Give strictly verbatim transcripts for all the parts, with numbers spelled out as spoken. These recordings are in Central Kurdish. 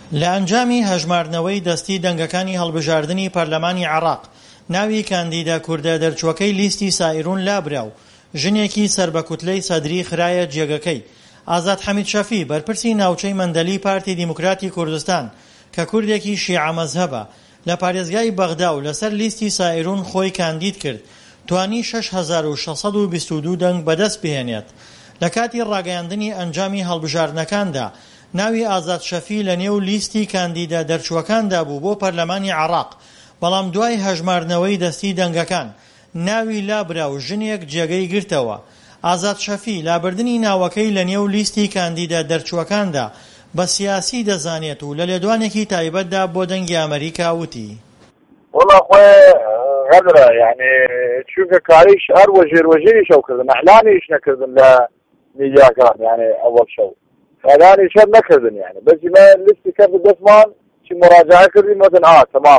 لە ئەنجامی هەژمارنەوەی دەستی دەنگەکانی هەڵبژاردننی پەرلەمانی عێراق ناوی کاندیدا کوردە دەرچووەکەی لیستی سائیرون لابرا و ژنێکی سەربەکوتلەی سەدری خرایە جێگەکەی. ئازاد حەمید شەفی بەرپرسی ناوچەی مەندەلی پارتی دیموکراتی کوردستان کە کوردێکی شیعە مەزهەبە لە پارێزگای بەغدا و لەسەر لیستی سائیرون خۆی کاندید کرد، توانی شەش هەزار و شەشسەد و بیست و دوو دەنگ بەدەست بهێنێت. لە کاتی ڕاگەیاندنی ئەنجامی هەڵبژاردنەکاندا ناوی ئازاد شەفی لە نێو لیستی کاندیدا دەرچووەکاندا بوو بۆ پەرلەمانی عێراق، بەڵام دوای هەژمارنەوەی دەستی دەنگەکان ناوی لابرا و ژنێک جێگەی گرتەوە. ئازاد شەفی لابردنی ناوەکەی لە نێو لیستی کاندیدا دەرچووەکاندا بە سیاسی دەزانێت و لە لێدوانێکی تایبەتدا بۆ دەنگی ئەمریکا وتی: والله خوێ غەدرە، یعنی چونکە کاریش هەر وەژێر وەژێری شەو کردن، ئەعلانیش نەکردن لە میدیاکان، یعنی ئەوەڵ شەو ئەعلانیش هەر نەکردن، یعنی بەسی مە لیستی کرد دەستمان چی مراجعە کردین وتن ئا تەمام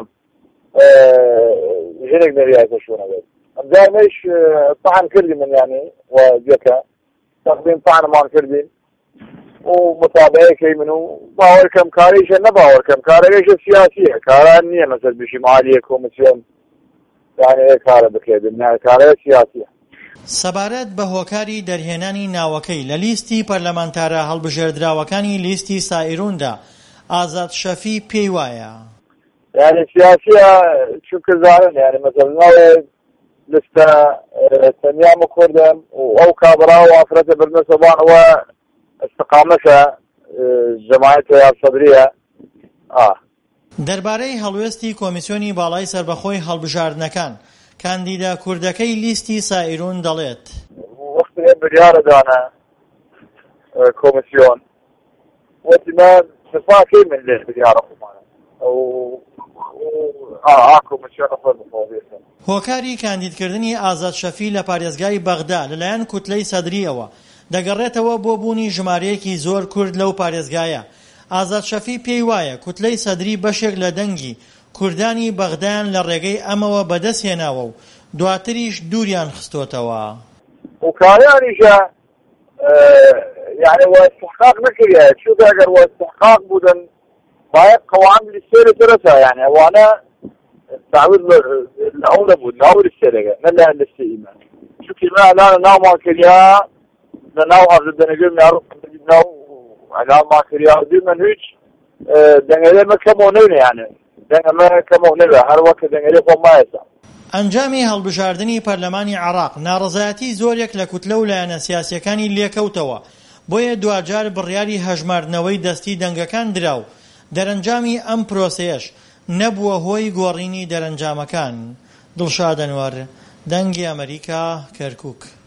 ژنێک نەریایەتە شوونەوێت. ئەمجار مەش طعن کردی من، یعنی و دیەکە تەقدیم طعنمان کردین و متابعەکەی من و باوەڕکەم کاریشە نەباوەڕکەم کارەکەیشە سیاسیە، کاران نییە مەسەر بشی مالیە کۆمسیۆن یعنی کارە بکردن، کارەیە سیاسیە. سەبارەت بە هۆکاری دەرهێنانی ناوەکەی لە لیستی پەرلەمانتارە هەڵبژێردراوەکانی لیستی سائیروندا ئازاد شەفی پێی وایە یعنی سیاسیە، چونکە زانن یعنی مەسەڵ ناوێ لستە تەنیامە کوردم و ئەو کابرا و ئافرەتە بردنە سەبانەوە استقامەتە جەماعەتە یا سەدریە. دەربارەی هەڵوێستی کۆمیسیۆنی باڵای سەربەخۆی هەڵبژاردنەکان کاندیدا کوردەکەی لیستی سائیرون دەڵێت: وەختێ بریارەدانە کۆمیسیۆن وەتی من سفاکەی من لێ بریارە خۆمانە هۆکاری کاندیدکردنی ئازاد شەفی لە پارێزگای بەغدا لەلایەن کوتلەی سەدریەوە دەگەڕێتەوە بۆ بوونی ژمارەیەکی زۆر کورد لەو پارێزگایە. ئازاد شەفی پێی وایە کوتلەی سەدری بەشێک لە دەنگی کوردانی بەغدایان لە ڕێگەی ئەمەوە بەدەست هێناوە و دواتریش دووریان خستۆتەوە. و کاریانیشە یعنی وە استحقاق نەکردە، چونکە ئەگەر وە استحقاق بودن باید قوام لیستێرە درەسە، یعنی ئەوانە تعویض لەو نەبوو ناو لیستێرەکە نە لە لیستە ئیمان، چونکە ئێمە ئەلانە ناومان کردیا لە ناو هەڵبژاردنەکەی ناڕۆ ناو ئەلانمان کردیا من هیچ دەنگەلێمە کەمەوە نەبێ، یعنی دەنگەمە کەمەوە نەبێ هەر وەکە دەنگەلێ خۆم مایەسە. ئەنجامی هەڵبژاردننی پەرلەمانی عێراق ناڕەزایەتی زۆرێک لە کوتلە و لایەنە سیاسیەکانی لێکەوتەوە، بۆیە دوجار بڕیاری هەژمارنەوەی دەستی دەنگەکان درا و دەرەنجامی ئەم پرۆسەیەش نەبووە هۆی گۆڕینی دەرەنجامەکان. دڵشاد ئەنوەر، دەنگی ئەمریکا، کەرکووک.